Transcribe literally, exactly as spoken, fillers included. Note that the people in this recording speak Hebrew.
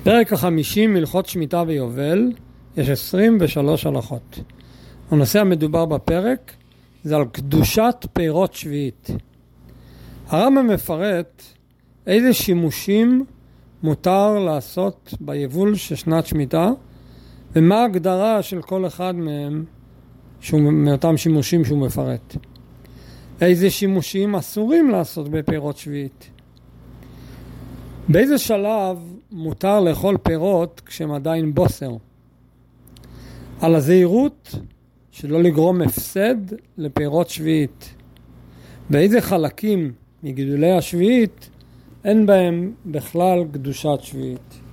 פרק החמישים מלכות שמיטה ויובל, יש עשרים ושלוש הלכות. הנושא המדובר בפרק זה על קדושת פירות שביעית. הרמב"ם מפרט איזה שימושים מותר לעשות ביבול של שנת שמיטה, ומה ההגדרה של כל אחד מהם, מאותם שימושים שהוא מפרט. איזה שימושים אסורים לעשות בפירות שביעית. באיזה שלב מותר לאכול פירות כשהם עדיין בוסר. על הזהירות שלא לגרום הפסד לפירות שביעית. באיזה חלקים מגידולי השביעית אין בהם בכלל קדושת שביעית.